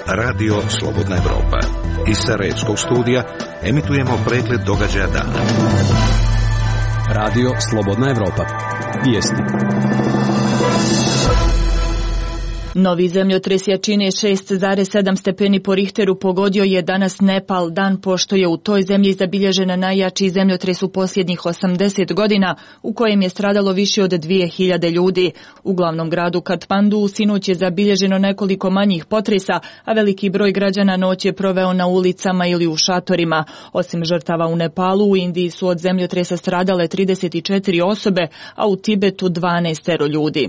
Radio Slobodna Evropa. Iz Sarajevskog studija emitujemo pregled događaja dana. Radio Slobodna Evropa. Vijesti. Novi zemljotres jačine 6,7 stepeni po Richteru pogodio je danas Nepal, dan pošto je u toj zemlji zabilježena najjači zemljotres u posljednjih 80 godina, u kojem je stradalo više od 2000 ljudi. U glavnom gradu Katmandu sinoć je zabilježeno nekoliko manjih potresa, a veliki broj građana noć je proveo na ulicama ili u šatorima. Osim žrtava u Nepalu, u Indiji su od zemljotresa stradale 34 osobe, a u Tibetu 12 ljudi.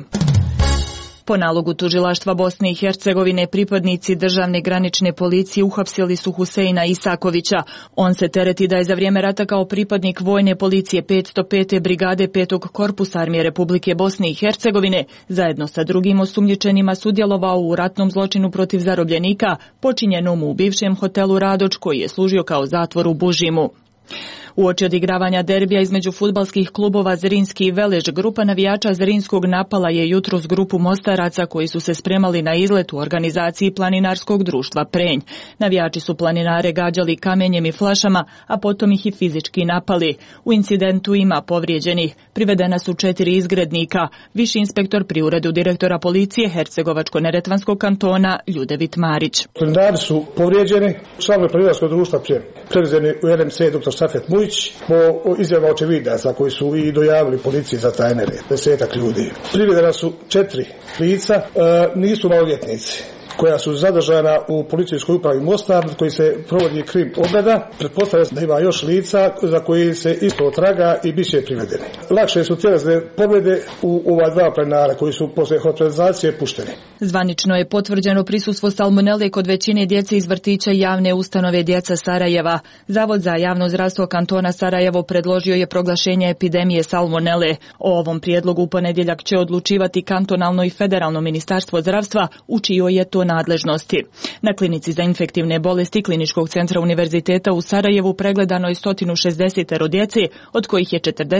Po nalogu tužilaštva Bosne i Hercegovine, pripadnici državne granične policije uhapsili su Huseina Isakovića. On se tereti da je za vrijeme rata kao pripadnik vojne policije 505. brigade 5. korpusa armije Republike Bosne i Hercegovine zajedno sa drugim osumnjičenima sudjelovao u ratnom zločinu protiv zarobljenika počinjenom u bivšem hotelu Radoč koji je služio kao zatvor u Bužimu. Uoči odigravanja derbija između fudbalskih klubova Zrinski i Velež, grupa navijača Zrinskog napala je jutros grupu Mostaraca koji su se spremali na izlet u organizaciji planinarskog društva Prenj. Navijači su planinare gađali kamenjem i flašama, a potom ih i fizički napali. U incidentu ima povrijeđenih. Privedena su 4 izgrednika. Viši inspektor pri uredu direktora policije Hercegovačko-neretvanskog kantona Ljudevit Marić. Planinari su povrijeđeni, članovi planinarskog društva Prenj prevezeni u RMC dr. Safet Mujić po izjavama očevidaca koji su i dojavili policiji za taj nered, 10 ljudi. Privedena su 4 lica, nisu maloljetnici, koja su zadržana u policijskoj upravi Mostar, koji se provodi krim obrada. Pretpostavlja se da ima još lica za koji se isto traga i bit će privedeni. Lakše su tjelesne povrede u ova 2 planinara koji su posle hospitalizacije pušteni. Zvanično je potvrđeno prisustvo salmonele kod većine djece iz vrtića javne ustanove Djeca Sarajeva. Zavod za javno zdravstvo kantona Sarajevo predložio je proglašenje epidemije salmonele. O ovom prijedlogu u ponedjeljak će odlučivati kantonalno i federalno ministarstvo zdravstva, u čijoj je to nadležnosti. Na klinici za infektivne bolesti Kliničkog centra univerziteta u Sarajevu pregledano je 160 djece, od kojih je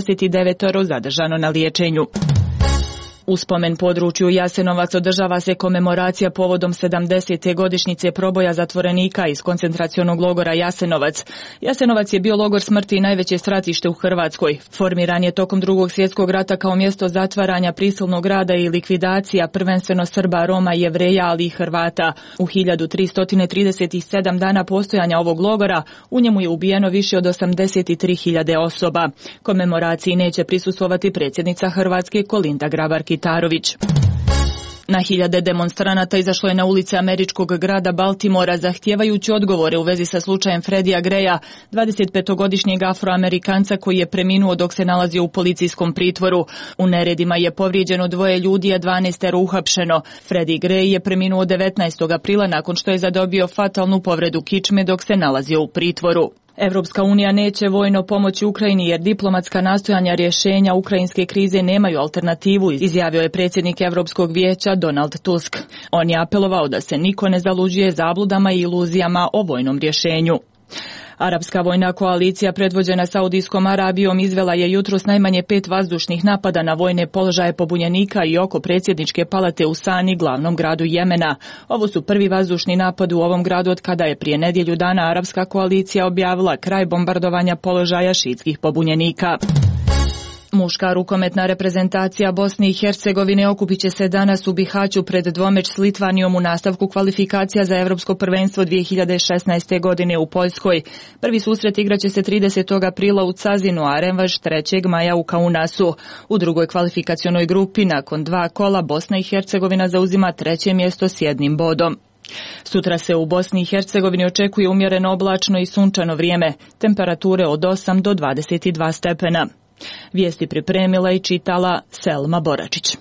49 zadržano na liječenju. U spomen području Jasenovac održava se komemoracija povodom 70. godišnjice proboja zatvorenika iz koncentracionog logora Jasenovac. Jasenovac je bio logor smrti i najveće stratište u Hrvatskoj. Formiran je tokom Drugog svjetskog rata kao mjesto zatvaranja, prisilnog rada i likvidacija prvenstveno Srba, Roma, Jevreja, ali i Hrvata. U 1337 dana postojanja ovog logora u njemu je ubijeno više od 83.000 osoba. Komemoraciji neće prisustvovati predsjednica Hrvatske Kolinda Grabar-Kitarović. Na hiljade demonstranata izašlo je na ulice američkog grada Baltimora zahtijevajući odgovore u vezi sa slučajem Freddija Greya, 25-godišnjeg Afroamerikanca koji je preminuo dok se nalazio u policijskom pritvoru. U neredima je povrijeđeno 2 ljudi, a 12 uhapšeno. Freddie Gray je preminuo 19. aprila nakon što je zadobio fatalnu povredu kičme dok se nalazio u pritvoru. Evropska unija neće vojno pomoći Ukrajini jer diplomatska nastojanja rješenja ukrajinske krize nemaju alternativu, izjavio je predsjednik Europskog vijeća Donald Tusk. On je apelovao da se niko ne zaluđuje zabludama i iluzijama o vojnom rješenju. Arapska vojna koalicija predvođena Saudijskom Arabijom izvela je jutros najmanje 5 vazdušnih napada na vojne položaje pobunjenika i oko predsjedničke palate u Sani, glavnom gradu Jemena. Ovo su prvi vazdušni napad u ovom gradu od kada je prije nedjelju dana Arapska koalicija objavila kraj bombardovanja položaja šiitskih pobunjenika. Muška rukometna reprezentacija Bosne i Hercegovine okupit će se danas u Bihaću pred dvomeč s Litvanijom u nastavku kvalifikacija za Europsko prvenstvo 2016. godine u Poljskoj. Prvi susret igraće se 30. aprila u Cazinu, a revanš 3. maja u Kaunasu. U drugoj kvalifikacionoj grupi nakon 2 kola Bosna i Hercegovina zauzima 3. mjesto s 1 bodom. Sutra se u Bosni i Hercegovini očekuje umjereno oblačno i sunčano vrijeme, temperature od 8 do 22 stepena. Vijesti pripremila i čitala Selma Boračić.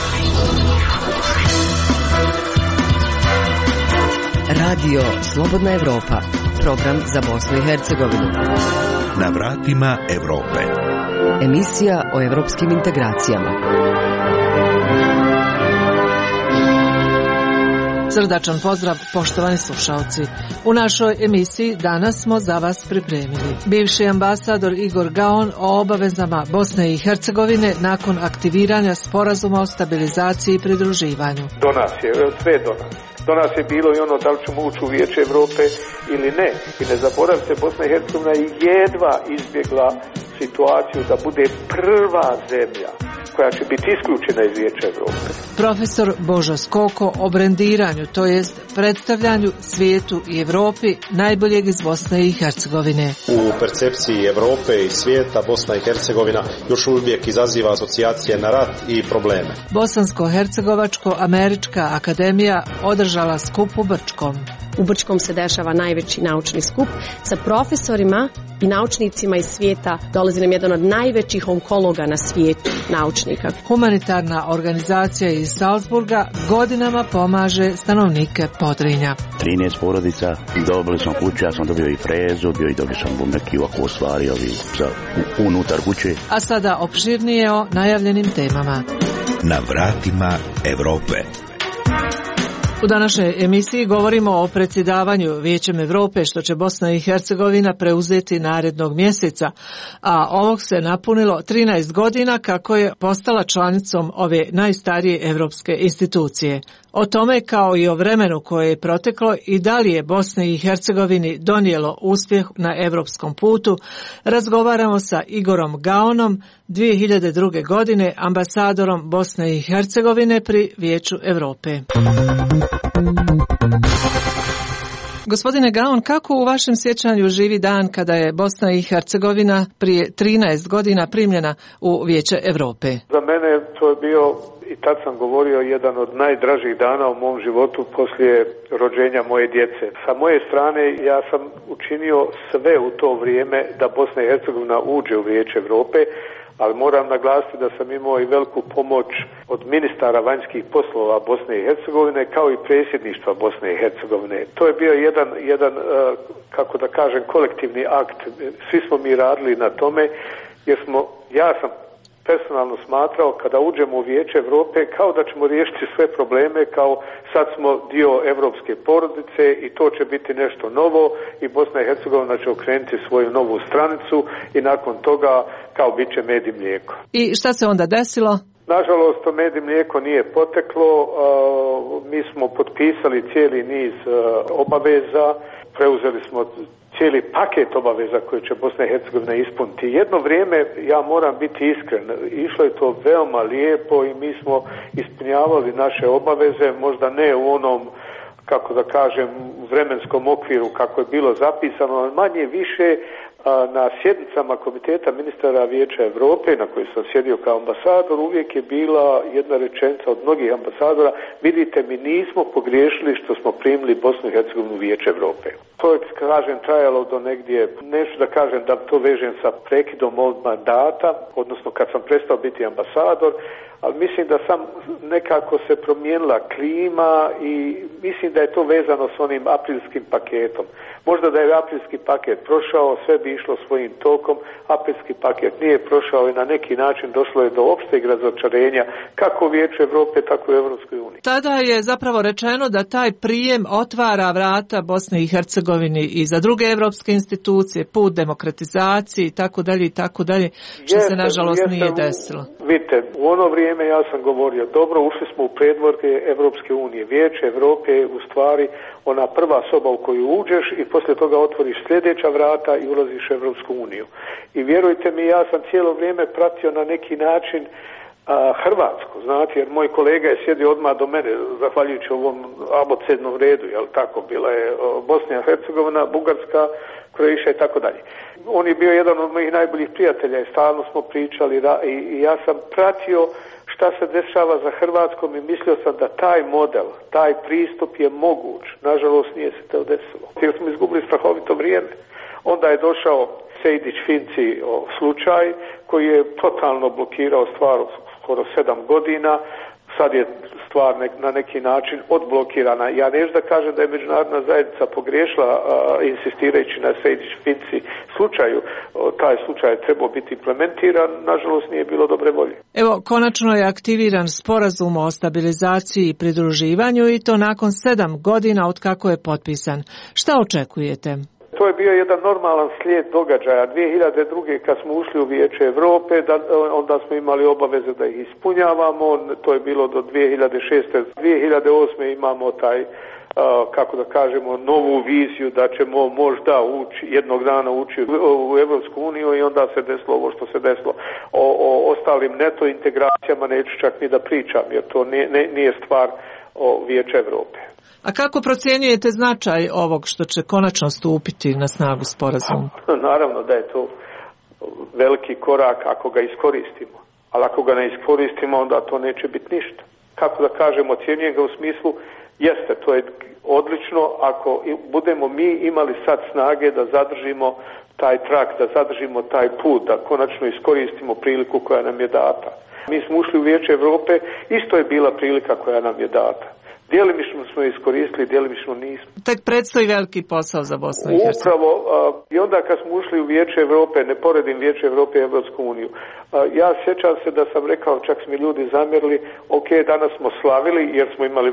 Radio Slobodna Evropa, program za Bosnu i Hercegovinu. Na vratima Evrope. Emisija o evropskim integracijama. Srdačan pozdrav, poštovani slušalci. U našoj emisiji danas smo za vas pripremili bivši ambasador Igor Gaon o obavezama Bosne i Hercegovine nakon aktiviranja sporazuma o stabilizaciji i pridruživanju. Do nas je, sve do nas. Do nas je bilo i ono da li ćemo ući u Vijeće Europe ili ne. I ne zaboravite, Bosna i Hercegovina je jedva izbjegla situaciju da bude prva zemlja koja će biti isključena iz Vijeća Europe. Profesor Božo Skoko o brendiranju, to jest predstavljanju svijetu i Europi najboljeg iz Bosne i Hercegovine. U percepciji Europe i svijeta Bosna i Hercegovina još uvijek izaziva asocijacije na rat i probleme. Bosansko-hercegovačko-američka akademija održala skup u Brčkom. U Brčkom se dešava najveći naučni skup sa profesorima i naučnicima iz svijeta. Dolazi nam jedan od najvećih onkologa na svijetu, naučnika. Humanitarna organizacija iz Salzburga godinama pomaže stanovnike Podrinja. 13 porodica, dobili smo kuću, ja sam dobio i frezu, dobio sam neki ovako stvari za unutar kuće. A sada opširnije o najavljenim temama. Na vratima Europe. U današnjoj emisiji govorimo o predsjedavanju Vijećem Europe što će Bosna i Hercegovina preuzeti narednog mjeseca, a ovog se napunilo 13 godina kako je postala članicom ove najstarije europske institucije. O tome kao i o vremenu koje je proteklo i da li je Bosni i Hercegovini donijelo uspjeh na europskom putu, razgovaramo sa Igorom Gaonom, 2002. godine ambasadorom Bosne i Hercegovine pri Vijeću Europe. Gospodine Gaon, kako u vašem sjećanju živi dan kada je Bosna i Hercegovina prije 13 godina primljena u Vijeće Europe? Za mene to je bio, i tad sam govorio, jedan od najdražih dana u mom životu poslije rođenja moje djece. Sa moje strane ja sam učinio sve u to vrijeme da Bosna i Hercegovina uđe u Vijeće Europe, ali moram naglasiti da sam imao i veliku pomoć od ministara vanjskih poslova Bosne i Hercegovine kao i predsjedništva Bosne i Hercegovine. To je bio jedan kako da kažem, kolektivni akt. Svi smo mi radili na tome jer ja sam personalno smatrao kada uđemo u Vijeće Europe kao da ćemo riješiti sve probleme, kao sad smo dio europske porodice i to će biti nešto novo i Bosna i Hercegovina će okrenuti svoju novu stranicu i nakon toga kao bit će med i mlijeko. I šta se onda desilo? Nažalost, to med i mlijeko nije poteklo, mi smo potpisali cijeli niz obaveza, preuzeli smo cijeli paket obaveza koje će Bosna i Hercegovina ispuniti. Jedno vrijeme, ja moram biti iskren, išlo je to veoma lijepo i mi smo ispunjavali naše obaveze, možda ne u onom, kako da kažem, vremenskom okviru kako je bilo zapisano, ali manje više na sjednicama Komiteta ministara Vijeća Europe na kojoj sam sjedio kao ambasador uvijek je bila jedna rečenica od mnogih ambasadora: vidite, mi nismo pogriješili što smo primili Bosnu i Hercegovinu u Vijeće Europe. To je, kažem, trajalo do negdje, neću da kažem da to vežem sa prekidom od mandata, odnosno kad sam prestao biti ambasador, ali mislim da sam nekako se promijenila klima i mislim da je to vezano s onim aprilskim paketom. Možda da je aprilski paket prošao, sve bi išlo svojim tokom, aprilski paket nije prošao i na neki način došlo je do opšteg razočarenja kako u Vijeću Europe, tako i u Europskoj uniji. Tada je zapravo rečeno da taj prijem otvara vrata Bosni i Hercegovini i za druge europske institucije, put demokratizaciji i tako dalje, što se nažalost nije desilo. Vidite, u ono vrijeme ja sam govorio, dobro, ušli smo u predvorke Europske unije. Vijeće Europe je u stvari ona prva soba u koju uđeš i poslije toga otvoriš sljedeća vrata i ulaziš u Europsku uniju. I vjerujte mi, ja sam cijelo vrijeme pratio na neki način Hrvatsku, znate, jer moj kolega je sjedio odmah do mene, zahvaljujući ovom abecednom redu, jel tako, bila je Bosna i Hercegovina, Bugarska, Kroatija i tako dalje. On je bio jedan od mojih najboljih prijatelja i stalno smo pričali i ja sam pratio šta se dešava za Hrvatskom i mislio sam da taj model, taj pristup je moguć. Nažalost nije se to desilo. Jer smo izgubili strahovito vrijeme. Onda je došao Sejdić-Finci slučaj koji je totalno blokirao stvar skoro 7 godina. Sad je stvar na neki način odblokirana. Ja neću da kažem da je međunarodna zajednica pogriješila insistirajući na Sejdić-Finci slučaju. Taj slučaj je trebao biti implementiran, nažalost nije bilo dobre volje. Evo, konačno je aktiviran sporazum o stabilizaciji i pridruživanju i to nakon 7 godina od kako je potpisan. Šta očekujete? to je bio jedan normalan slijed događaja. 2002. kad smo ušli u Vijeće Europe, onda smo imali obaveze da ih ispunjavamo, to je bilo do 2006. 2008. imamo taj, kako da kažemo, novu viziju da ćemo možda jednog dana ući u Evropsku uniju i onda se desilo ovo što se desilo. O ostalim neto integracijama neću čak ni da pričam, jer to nije stvar o Vijeće Europe. A kako procjenjujete značaj ovog što će konačno stupiti na snagu sporazum? Naravno da je to veliki korak ako ga iskoristimo, ali ako ga ne iskoristimo onda to neće biti ništa. Kako da kažemo, ocjenjujem ga u smislu, jeste, to je odlično ako budemo mi imali sad snage da zadržimo taj trak, da zadržimo taj put, da konačno iskoristimo priliku koja nam je data. Mi smo ušli u Vijeće Europe, isto je bila prilika koja nam je data. Djelimično smo iskoristili, djelimično nismo. Tek predstoji veliki posao za Bosnu i Hercegovinu. Upravo, i onda kad smo ušli u Vijeće Europe, ne poredim Vijeće Europe i Evropsku uniju, ja sjećam se da sam rekao, čak su mi ljudi zamjerili, ok, danas smo slavili jer smo imali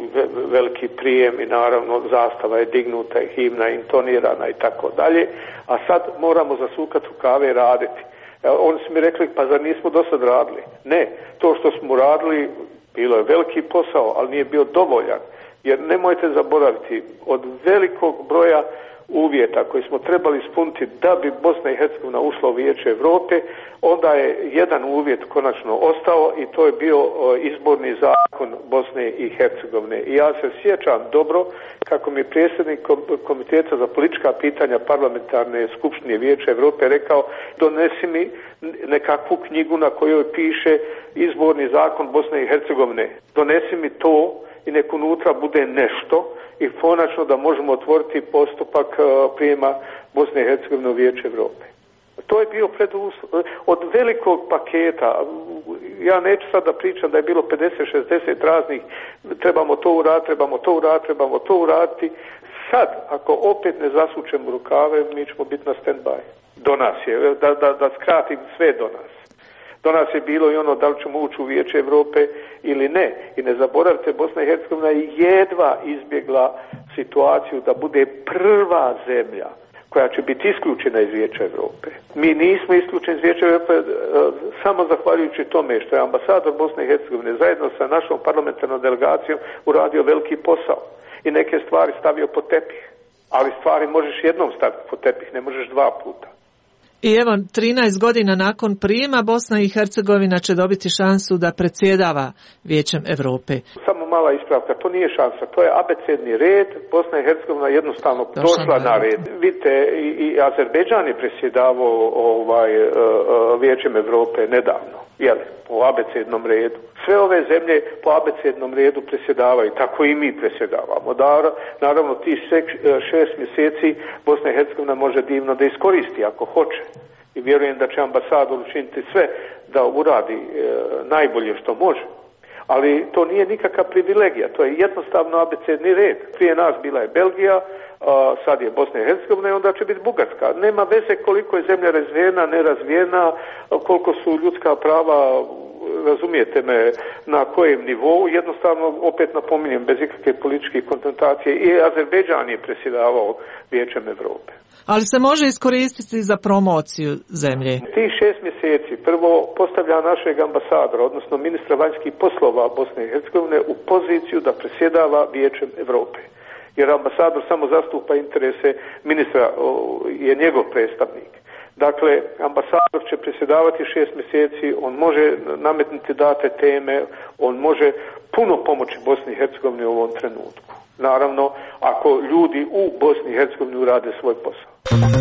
veliki prijem i naravno zastava je dignuta i himna intonirana i tako dalje, a sad moramo zasukati rukave i raditi. Oni su mi rekli, pa zar nismo do sad radili? Ne, to što smo radili bilo je veliki posao, ali nije bio dovoljan. Jer nemojte zaboraviti, od velikog broja uvjeta koji smo trebali ispuniti da bi Bosna i Hercegovina ušla u Vijeće Europe, onda je jedan uvjet konačno ostao i to je bio izborni zakon Bosne i Hercegovine. I ja se sjećam dobro kako mi predsjednik Komiteta za politička pitanja parlamentarne skupštine Vijeća Europe rekao, donesi mi nekakvu knjigu na kojoj piše izborni zakon Bosne i Hercegovine. Donesi mi to i nek unutra bude nešto i konačno da možemo otvoriti postupak prijema Bosne i Hercegovine u Vijeće Europe. To je bio preduslov od velikog paketa. Ja neću sad da pričam da je bilo 50-60 raznih, trebamo to uraditi, trebamo to uraditi. Sad, ako opet ne zasučemo rukave, mi ćemo biti na stand-by. Do nas je, da skratim sve do nas. Do nas je bilo i ono da li ćemo ući u Vijeće Europe ili ne. I ne zaboravite, Bosna i Hercegovina je jedva izbjegla situaciju da bude prva zemlja koja će biti isključena iz Vijeća Europe. Mi nismo isključeni iz Vijeća Europe samo zahvaljujući tome što je ambasador Bosne i Hercegovine zajedno sa našom parlamentarnom delegacijom uradio veliki posao i neke stvari stavio pod tepih. Ali stvari možeš jednom staviti pod tepih, ne možeš dva puta. I evo, 13 godina nakon prijema Bosna i Hercegovina će dobiti šansu da predsjedava Vijećem Europe. Samo mala ispravka, to nije šansa, to je abecedni red, Bosna i Hercegovina jednostavno došla na red. Vidite, i Azerbejdžan je predsjedavao Vijećem Europe nedavno, po abecednom redu. Sve ove zemlje po abecednom redu predsjedavaju, tako i mi predsjedavamo. Naravno, tih 6 mjeseci Bosna i Hercegovina može divno da iskoristi ako hoće. I vjerujem da će ambasador učiniti sve da uradi najbolje što može. Ali to nije nikakva privilegija, to je jednostavno abecedni red. Prije nas bila je Belgija, sad je Bosna i Hercegovina i onda će biti Bugarska. Nema veze koliko je zemlja razvijena, nerazvijena, koliko su ljudska prava, razumijete me, na kojem nivou. Jednostavno, opet napominjem, bez ikakve političke konfrontacije, i Azerbejdžan je predsjedavao Vijećem Europe. Ali se može iskoristiti za promociju zemlje. Tih 6 mjeseci prvo postavlja našeg ambasadora, odnosno ministra vanjskih poslova Bosne i Hercegovine u poziciju da predsjedava Vijećem Europe. Jer ambasador samo zastupa interese ministra, je njegov predstavnik. Dakle, ambasador će predsjedavati 6 mjeseci, on može nametnuti date teme, on može puno pomoći Bosni i Hercegovini u ovom trenutku. Naravno, ako ljudi u Bosni i Hercegovini urade svoj posao.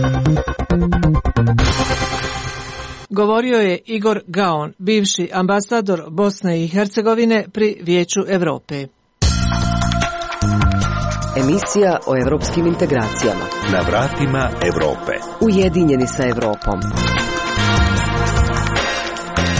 Govorio je Igor Gaon, bivši ambasador Bosne i Hercegovine pri Vijeću Europe. Emisija o europskim integracijama. Na vratima Europe. Ujedinjeni sa Europom.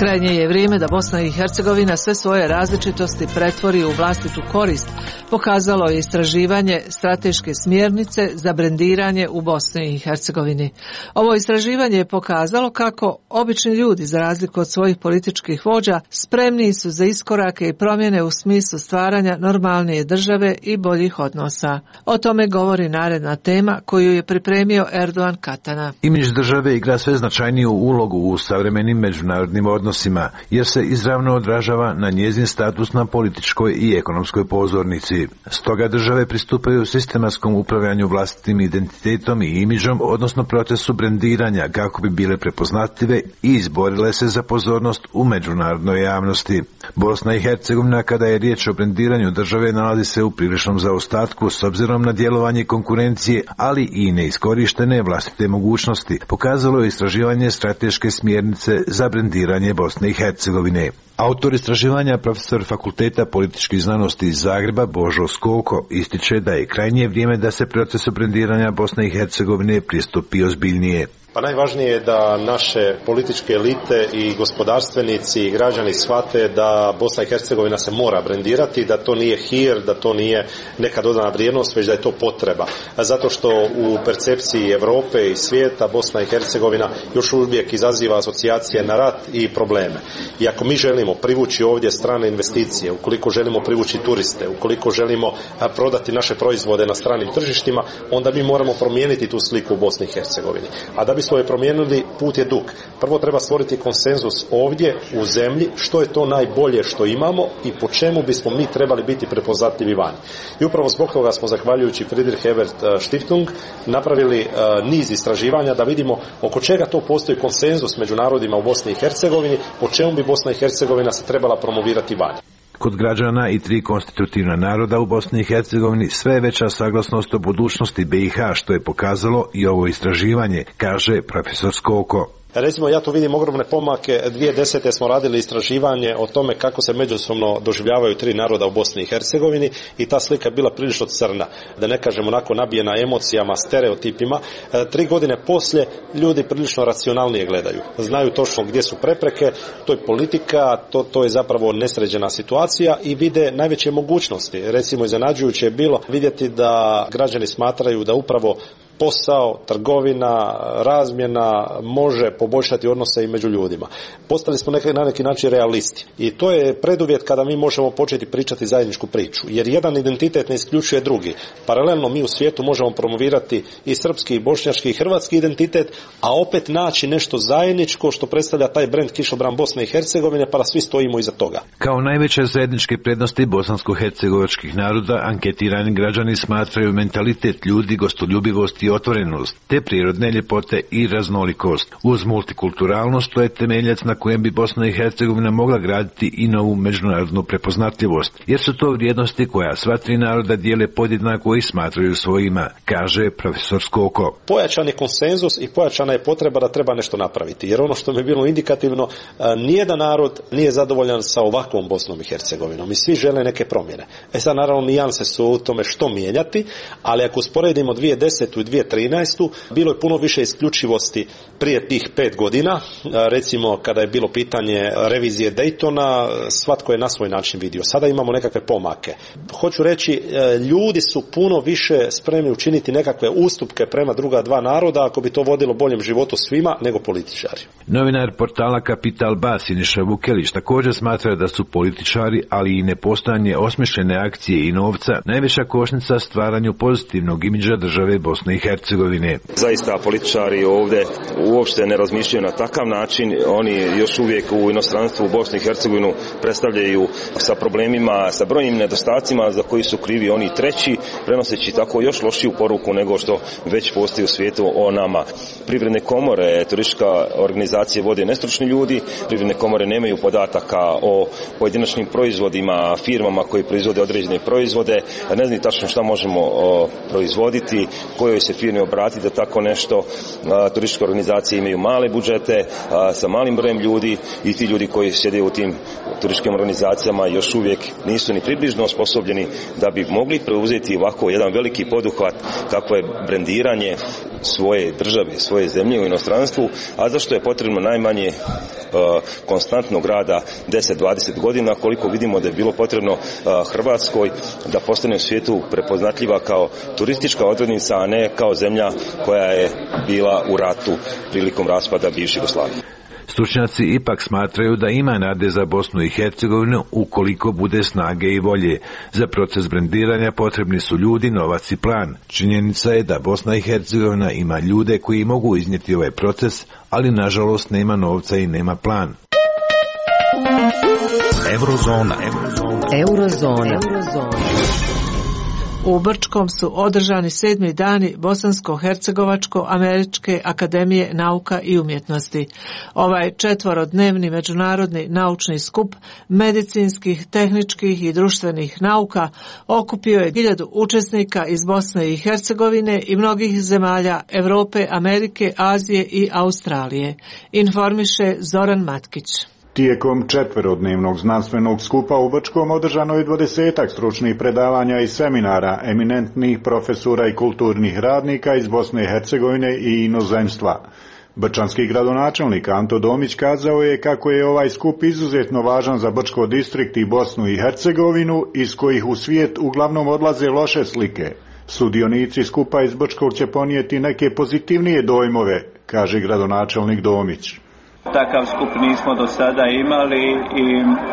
Krajnje je vrijeme da Bosna i Hercegovina sve svoje različitosti pretvori u vlastitu korist, pokazalo je istraživanje strateške smjernice za brendiranje u Bosni i Hercegovini. Ovo istraživanje je pokazalo kako obični ljudi, za razliku od svojih političkih vođa, spremni su za iskorake i promjene u smislu stvaranja normalnije države i boljih odnosa. O tome govori naredna tema koju je pripremio Erdogan Katana. Imidž države igra sve značajniju ulogu u savremenim međunarodnim odnosima, jer se izravno odražava na njezin status na političkoj i ekonomskoj pozornici. Stoga države pristupaju sistematskom upravljanju vlastitim identitetom i imidžom, odnosno procesu brendiranja kako bi bile prepoznatljive i izborile se za pozornost u međunarodnoj javnosti. Bosna i Hercegovina, kada je riječ o brendiranju države, nalazi se u priličnom zaostatku s obzirom na djelovanje konkurencije, ali i neiskorištene vlastite mogućnosti, pokazalo je istraživanje strateške smjernice za brendiranje Bosne i Hercegovine. Autor istraživanja, profesor Fakulteta političkih znanosti iz Zagreba Božo Skoko, ističe da je krajnje vrijeme da se procesu brendiranja Bosne i Hercegovine pristupi ozbiljnije. Pa najvažnije je da naše političke elite i gospodarstvenici i građani shvate da Bosna i Hercegovina se mora brendirati, da to nije hir, da to nije neka dodana vrijednost, već da je to potreba. Zato što u percepciji Europe i svijeta Bosna i Hercegovina još uvijek izaziva asocijacije na rat i probleme. I ako mi želimo privući ovdje strane investicije, ukoliko želimo privući turiste, ukoliko želimo prodati naše proizvode na stranim tržištima, onda mi moramo promijeniti tu sliku u Bosni i Hercegovini. A da bismo je promijenili, put je dug. Prvo treba stvoriti konsenzus ovdje u zemlji što je to najbolje što imamo i po čemu bismo mi trebali biti prepoznatljivi vani. I upravo zbog toga smo, zahvaljujući Friedrich Ebert Stiftung, napravili niz istraživanja da vidimo oko čega to postoji konsenzus među narodima u Bosni i Hercegovini, po čemu bi Bosna i Hercegovina se trebala promovirati vani. Kod građana i 3 konstitutivna naroda u Bosni i Hercegovini sve veća saglasnost o budućnosti BiH, što je pokazalo i ovo istraživanje, kaže profesor Skoko. Recimo, ja tu vidim ogromne pomake. 2010. smo radili istraživanje o tome kako se međusobno doživljavaju 3 naroda u Bosni i Hercegovini i ta slika je bila prilično crna, da ne kažem onako nabijena emocijama, stereotipima. 3 godine poslije ljudi prilično racionalnije gledaju. Znaju točno gdje su prepreke, to je politika, to je zapravo nesređena situacija i vide najveće mogućnosti. Recimo, iznenađujuće je bilo vidjeti da građani smatraju da upravo posao, trgovina, razmjena može poboljšati odnose i među ljudima. Postali smo na neki način realisti i to je preduvjet kada mi možemo početi pričati zajedničku priču, jer jedan identitet ne isključuje drugi. Paralelno mi u svijetu možemo promovirati i srpski, i bošnjački, i hrvatski identitet, a opet naći nešto zajedničko što predstavlja taj brend kišobran Bosne i Hercegovine, pa da svi stojimo iza toga. Kao najveće zajedničke prednosti bosansko-hercegovačkih naroda anketirani građani smatraju mentalitet ljudi, gostoljubivost i otvorenost, te prirodne ljepote i raznolikost. Uz multikulturalnost to je temeljac na kojem bi Bosna i Hercegovina mogla graditi i novu međunarodnu prepoznatljivost, jer su to vrijednosti koja sva 3 naroda dijele podjednako i smatraju svojima, kaže profesor Skoko. Pojačan je konsenzus i pojačana je potreba da treba nešto napraviti, jer ono što mi je bilo indikativno, nijedan narod nije zadovoljan sa ovakvom Bosnom i Hercegovinom i svi žele neke promjene. Sad naravno nijanse su u tome što mijenjati, ali ako usporedimo 2010. i 2013. bilo je puno više isključivosti prije tih 5 godina. Recimo, kada je bilo pitanje revizije Daytona, svatko je na svoj način vidio. Sada imamo nekakve pomake. Hoću reći, ljudi su puno više spremni učiniti nekakve ustupke prema druga 2 naroda ako bi to vodilo boljem životu svima nego političari. Novinar portala Kapital Bas Siniša Vukelić također smatra da su političari, ali i nepostojanje osmišljene akcije i novca najveća kočnica stvaranju pozitivnog imidža države Bosne i Hercegovine. Zaista političari ovdje uopšte ne razmišljaju na takav način. Oni još uvijek u inostranstvu u Bosni i Hercegovinu predstavljaju sa problemima, sa brojnim nedostacima za koji su krivi oni treći, prenoseći tako još lošiju poruku nego što već postoji u svijetu o nama. Privredne komore, turistička organizacije vode nestručni ljudi, privredne komore nemaju podataka o pojedinačnim proizvodima, firmama koji proizvode određene proizvode, ne znaju tačno šta možemo proizvoditi, kojoj se se firme obratiti da tako nešto. Turističke organizacije imaju male budžete sa malim brojem ljudi i ti ljudi koji sjede u tim turističkim organizacijama još uvijek nisu ni približno osposobljeni da bi mogli preuzeti ovako jedan veliki poduhvat kako je brendiranje svoje države, svoje zemlje u inostranstvu, a zašto je potrebno najmanje konstantnog rada 10-20 godina, koliko vidimo da je bilo potrebno Hrvatskoj da postane u svijetu prepoznatljiva kao turistička odrednica, a ne kao zemlja koja je bila u ratu prilikom raspada bivše Jugoslavije. Stručnjaci ipak smatraju da ima nade za Bosnu i Hercegovinu ukoliko bude snage i volje. Za proces brendiranja potrebni su ljudi, novac i plan. Činjenica je da Bosna i Hercegovina ima ljude koji mogu iznijeti ovaj proces, ali nažalost nema novca i nema plan. Eurozona. U Brčkom su održani 7. dani Bosansko-hercegovačko-američke akademije nauka i umjetnosti. Ovaj 4-dnevni međunarodni naučni skup medicinskih, tehničkih i društvenih nauka okupio je 1000 učesnika iz Bosne i Hercegovine i mnogih zemalja Europe, Amerike, Azije i Australije. Informiše Zoran Matkić. Tijekom 4-dnevnog znanstvenog skupa u Brčkom održano je 20 stručnih predavanja i seminara eminentnih profesora i kulturnih radnika iz Bosne i Hercegovine i inozemstva. Brčanski gradonačelnik Anto Domić kazao je kako je ovaj skup izuzetno važan za Brčko distrikt i Bosnu i Hercegovinu, iz kojih u svijet uglavnom odlaze loše slike. Sudionici skupa iz Brčkog će ponijeti neke pozitivnije dojmove, kaže gradonačelnik Domić. Takav skup nismo do sada imali i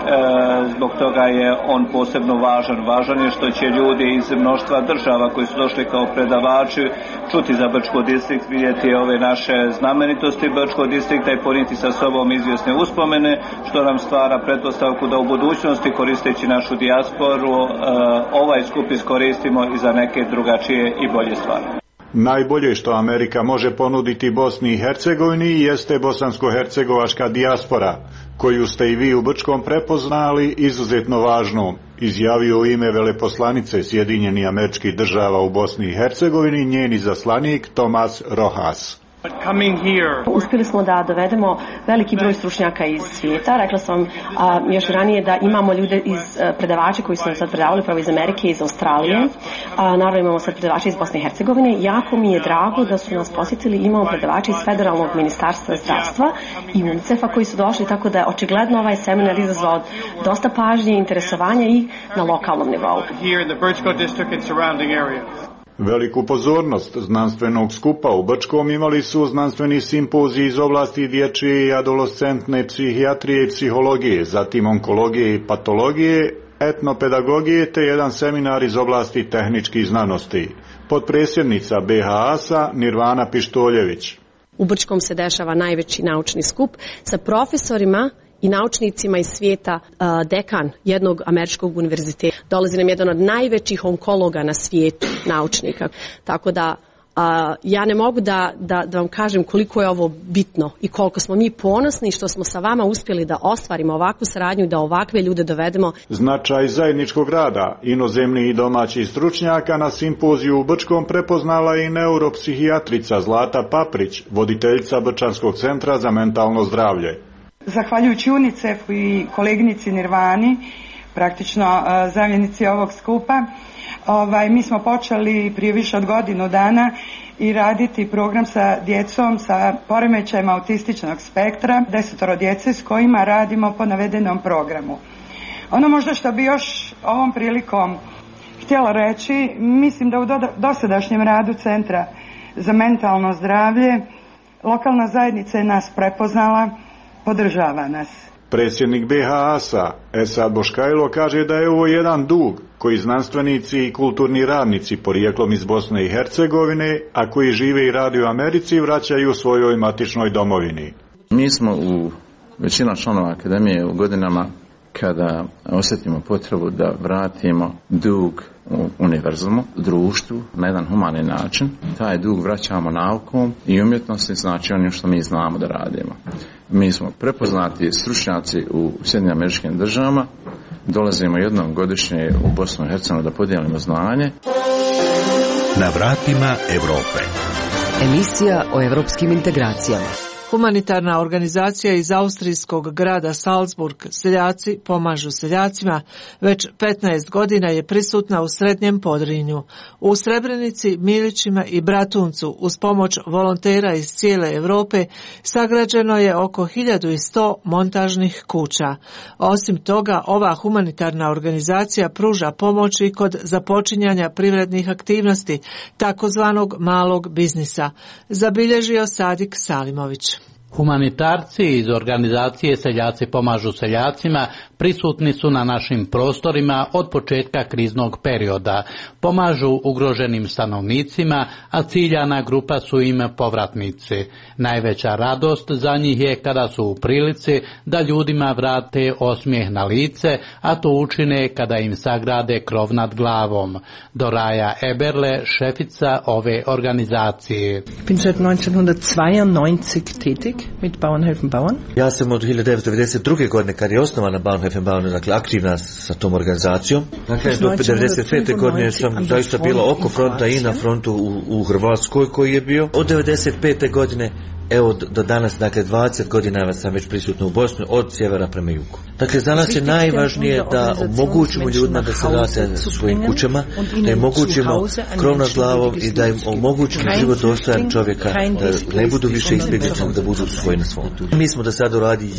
zbog toga je on posebno važan. Važan je što će ljudi iz mnoštva država koji su došli kao predavači čuti za Brčko distrikt, vidjeti ove naše znamenitosti Brčkog distrikta i ponijeti sa sobom izvjesne uspomene, što nam stvara pretpostavku da u budućnosti, koristeći našu dijasporu, ovaj skup iskoristimo i za neke drugačije i bolje stvari. Najbolje što Amerika može ponuditi Bosni i Hercegovini jeste bosansko-hercegovačka dijaspora, koju ste i vi u Brčkom prepoznali izuzetno važnom, izjavio u ime veleposlanice Sjedinjenih Američkih Država u Bosni i Hercegovini njen izaslanik Tomas Rojas. Uspjeli smo da dovedemo veliki broj stručnjaka iz svijeta. Rekla sam još ranije da imamo ljude iz predavača koji su nam sad predavali upravo iz Amerike i iz Australije. Naravno imamo sad predavača iz Bosne i Hercegovine. Jako mi je drago da su nas posjetili. Imamo predavača iz Federalnog ministarstva zdravstva i UNICEF-a koji su došli, tako da je očigledno ovaj seminar izazvao dosta pažnje i interesovanja i na lokalnom nivou. Veliku pozornost znanstvenog skupa u Brčkom imali su znanstveni simpoziji iz oblasti dječje i adolescentne psihijatrije i psihologije, zatim onkologije i patologije, etnopedagogije te jedan seminar iz oblasti tehničkih znanosti. Potpredsjednica BHAS-a Nirvana Pištoljević. U Brčkom se dešava najveći naučni skup sa profesorima i naučnicima iz svijeta, dekan jednog američkog univerziteta. Dolazi nam jedan od najvećih onkologa na svijetu, naučnika. Tako da ja ne mogu da vam kažem koliko je ovo bitno i koliko smo mi ponosni što smo sa vama uspjeli da ostvarimo ovakvu saradnju i da ovakve ljude dovedemo. Značaj zajedničkog rada inozemnih i domaćih stručnjaka na simpoziju u Brčkom prepoznala i neuropsihijatrica Zlata Paprić, voditeljica Brčanskog centra za mentalno zdravlje. Zahvaljujući UNICEF-u i koleginici Nirvani, praktično zamjenici ovog skupa, mi smo počeli prije više od godinu dana i raditi program sa djecom sa poremećajima autističnog spektra, 10 djece s kojima radimo po navedenom programu. Ono možda što bi još ovom prilikom htjela reći, mislim da u dosadašnjem radu Centra za mentalno zdravlje lokalna zajednica je nas prepoznala, podržava nas. Predsjednik BHAS-a Esad Boškajlo kaže da je ovo jedan dug koji znanstvenici i kulturni radnici porijeklom iz Bosne i Hercegovine, a koji žive i rade u Americi, vraćaju svojoj matičnoj domovini. Mi smo u većina članova akademije u godinama kada osjetimo potrebu da vratimo dug u univerzumu, društvu, na jedan humani način. Taj dug vraćamo naukom i umjetnosti, znači onim što mi znamo da radimo. Mi smo prepoznati stručnjaci u Sjedinjenim Američkim Državama, dolazimo jednom godišnje u Bosnu i Hercegovinu da podijelimo znanje. Na vratima Europe. Emisija o evropskim integracijama. Humanitarna organizacija iz austrijskog grada Salzburg Seljaci pomažu seljacima već 15 godina je prisutna u Srednjem Podrinju. U Srebrenici, Milićima i Bratuncu uz pomoć volontera iz cijele Europe sagrađeno je oko 1100 montažnih kuća. Osim toga, ova humanitarna organizacija pruža pomoć i kod započinjanja privrednih aktivnosti, takozvanog malog biznisa, zabilježio Sadik Salimović. Humanitarci iz organizacije Seljaci pomažu seljacima prisutni su na našim prostorima od početka kriznog perioda. Pomažu ugroženim stanovnicima, a ciljana grupa su im povratnici. Najveća radost za njih je kada su u prilici da ljudima vrate osmijeh na lice, a to učine kada im sagrade krov nad glavom. Doraja Eberle, šefica ove organizacije. Bin seit 1992 tätig mit Bauernhelfen Bauern. Ja sam od 1992. godine kad je osnovana Bauernhelfen Bauern, dakle aktivna sa tom organizacijom. Dakle, do 1995. godine sam zaista bila oko fronta i na frontu u Hrvatskoj koji je bio. Od 1995. godine evo do danas, dakle 20 godina sam već prisutna u Bosni, od sjevera prema jugu. Dakle, za nas je najvažnije da omogućimo ljudima da se vrate svojim kućama, da im omogućimo krov nad glavom i da im omogućimo život dostojan čovjeka, da ne budu više izbjeglice, da budu svoji na svom. Mi smo do sada uradili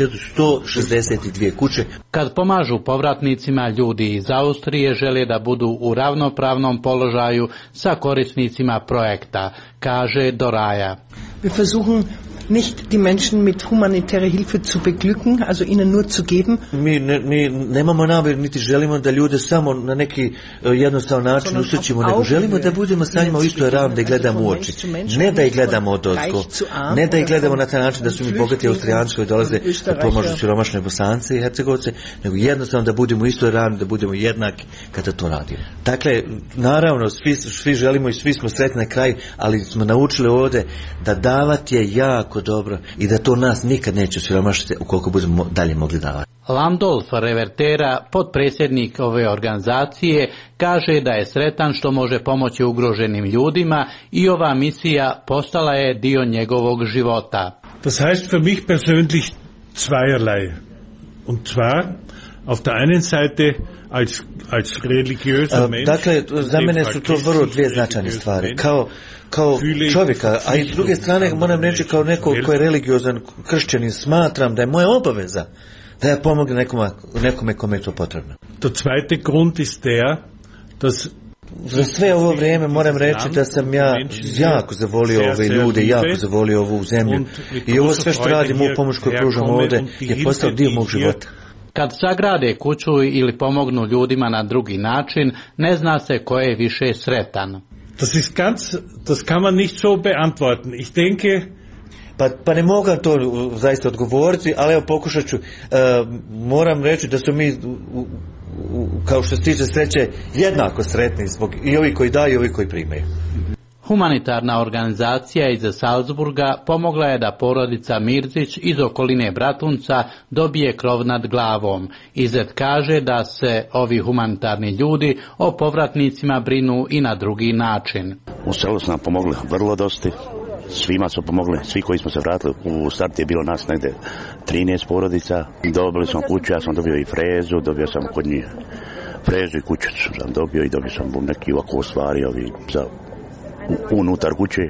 1162 kuće. Kad pomažu povratnicima, ljudi iz Austrije žele da budu u ravnopravnom položaju sa korisnicima projekta, kaže Doraja. Wir versuchen nicht die Menschen mit humanitärer Hilfe zu beglücken, also ihnen nur zu geben. Mi nemamo namjeru niti želimo da ljude samo na neki jednostavan način usrećimo, nego želimo da budemo sa njima u istoj ravni, da ih gledamo u oči. Ne da ih gledamo odozgo, ne da ih gledamo na taj način da su mi bogati Austrijanci koji dolaze da pomažu siromašne Bosance i Hercegovce, nego jednostavno da budemo u istoj ravni, da budemo jednaki kada to radimo. Dakle, naravno, svi želimo i svi smo sretni na kraju, ali smo naučili ovdje da davati je jako dobro i da to nas nikad neće siromašiti ukoliko budemo dalje mogli davati. Landolf Revertera, potpredsjednik ove organizacije, kaže da je sretan što može pomoći ugroženim ljudima i ova misija postala je dio njegovog života. Das heißt für mich persönlich zweierlei. Und zwar auf der einen Seite als religiöser Mensch. Dakle, za mene su to vrlo dvije značajne stvari. Kao čovjeka, a i s druge strane moram reći kao neko ko je religiozan kršćanin, smatram da je moja obaveza da ja pomognem nekome kome je to potrebno. Der zweite Grund ist der, dass za sve ovo vrijeme moram reći da sam ja jako zavolio ove ljude, jako zavolio ovu zemlju i ovo sve što radim, ovu pomoć koju pružam ovdje je postao dio mog života. Kad sagrade kuću ili pomognu ljudima na drugi način, ne zna se ko je više sretan. Das kann man nicht so beantworten. Ich denke, pa ne mogu to zaista odgovoriti, ali evo pokušat ću. Moram reći da su mi, kao što se tiče sreće, jednako sretni zbog i ovi koji daju i ovi koji primaju. Humanitarna organizacija iz Salzburga pomogla je da porodica Mirzić iz okoline Bratunca dobije krov nad glavom. Izet kaže da se ovi humanitarni ljudi o povratnicima brinu i na drugi način. U selu su nam pomogli vrlo dosti. Svima su pomogli, svi koji smo se vratili. U startu je bilo nas negdje 13 porodica. Dobili smo kuću, ja sam dobio i frezu, dobio sam kod njih frezu i kućicu sam dobio i dobio sam neki ovako stvari za unutar kuće.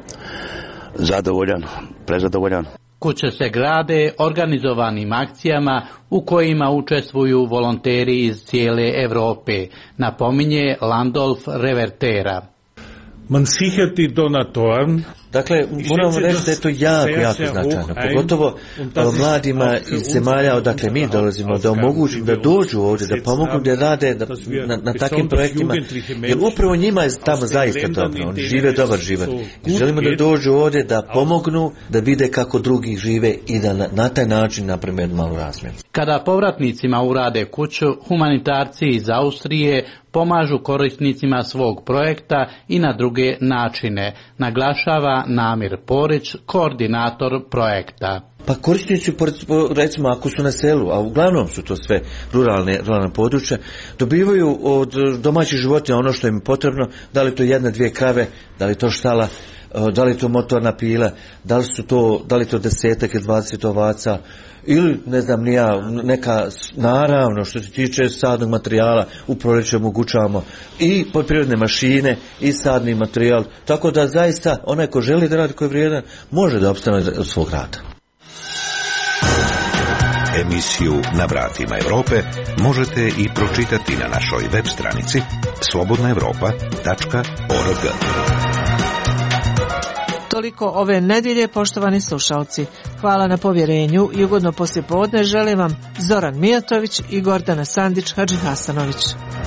Zadovoljan, prezadovoljan. Kuće se grade organizovanim akcijama u kojima učestvuju volonteri iz cijele Europe, napominje Landolf Revertera. Man sichert die Donatoren. Dakle, moramo reći da je to jako značajno, pogotovo mladima iz zemalja odakle mi dolazimo, da omogućimo da dođu ovdje, da pomognu, da rade na takvim projektima, jer upravo njima je tamo zaista dobro, oni žive dobar život. I želimo da dođu ovdje, da pomognu, da vide kako drugi žive i da na taj način naprave jednu malu razmjenu. Kada povratnicima urade kuću, humanitarci iz Austrije pomažu korisnicima svog projekta i na druge načine, naglašava Namir Porić, koordinator projekta. Pa korisnici, recimo ako su na selu, a uglavnom su to sve ruralna područja, dobivaju od domaćih životinja ono što im je potrebno, da li to 1-2 krave, da li to štala, da li to motorna pila, da li to 10 ili 20 ovaca, ili ne znam ni ja, neka, naravno što se tiče sadnog materijala u proljeću omogućavamo i poljoprivredne mašine i sadni materijal, tako da zaista onaj ko želi da radi, koji je vrijedan, može da opstane od svog rada. Emisiju Na vratima Europe možete i pročitati na našoj web stranici slobodnaevropa.org. Toliko ove nedjelje, poštovani slušalci. Hvala na povjerenju i ugodno poslijepodne želim vam Zoran Mijatović i Gordana Sandić Hadžihasanović.